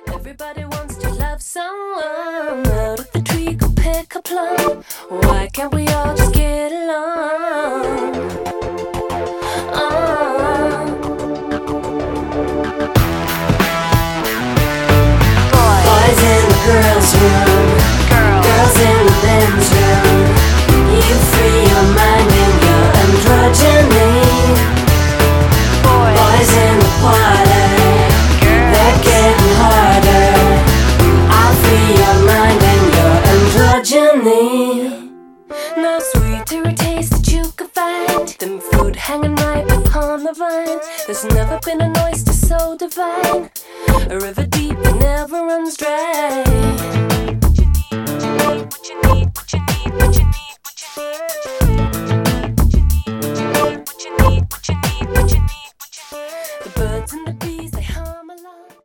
Everybody wants to love someone. Out of the tree, go pick a plum. Why can't we all just get along? Boys in the girls' room, girls in the men's room. You free your mind and your androgyny. Boys in the parlor, they're getting harder. I'll free your mind and your androgyny. No sweeter a taste that you could find than fruit hanging ripe upon the vine. There's never been an oyster so divine, a river deep that never runs dry.